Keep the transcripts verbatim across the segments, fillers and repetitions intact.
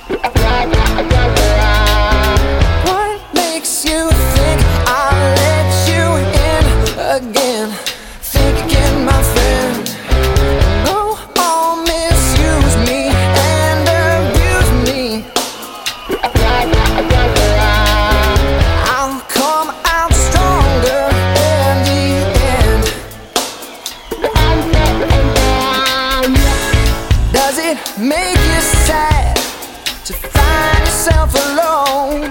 What makes you think I'll let you in again? Think again, my friend. No, I'll misuse me and abuse me. I'll come out stronger in the end. Does it make you sad to find yourself alone?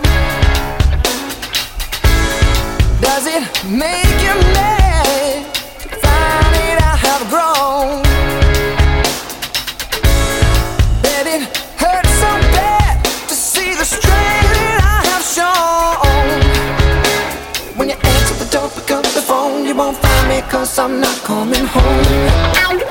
Does it make you mad to find it I have grown? That it hurts so bad to see the strength that I have shown. When you answer the door, pick up the phone, you won't find me 'cause I'm not coming home.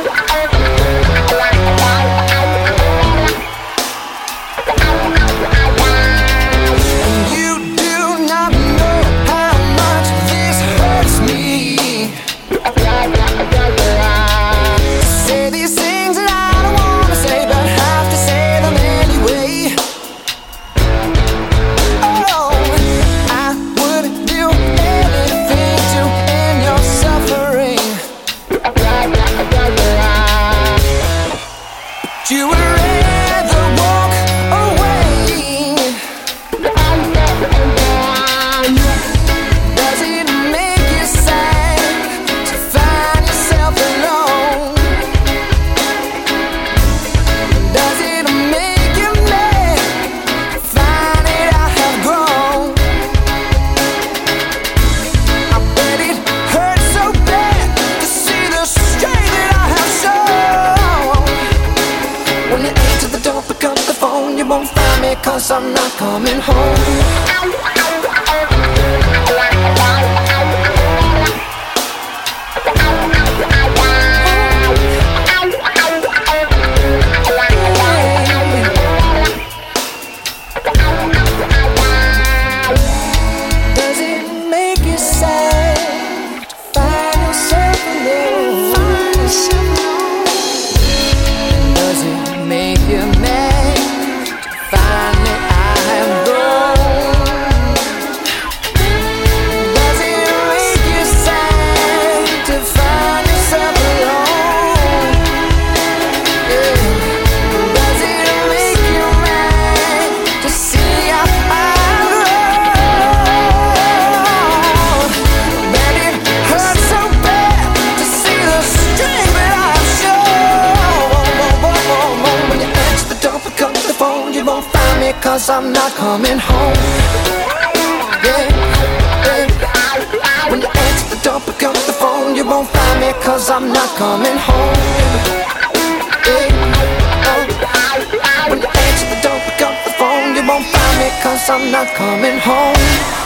You would rather walk away. Does it make you sad to find yourself alone? Does it make you mad to find that I have grown? I bet it hurts so bad to see the strength that I have shown. When you answer the door, pick up the phone, you won't find me 'cause I'm not coming home. Does it make you sad to find yourself alone? Does it make you mad to find that I have grown? Does it make you sad to find yourself alone? Yeah. Does it make you mad to see how I've grown? That it hurts so bad to see the strength that I've shown. When you answer the door, pick up the phone, you won't find me 'cause I'm not coming home. Yeah, yeah. When you answer the door, pick up the phone, you won't find me 'cause I'm not coming home. Yeah, oh. When you answer the door, pick up the phone, you won't find me 'cause I'm not coming home.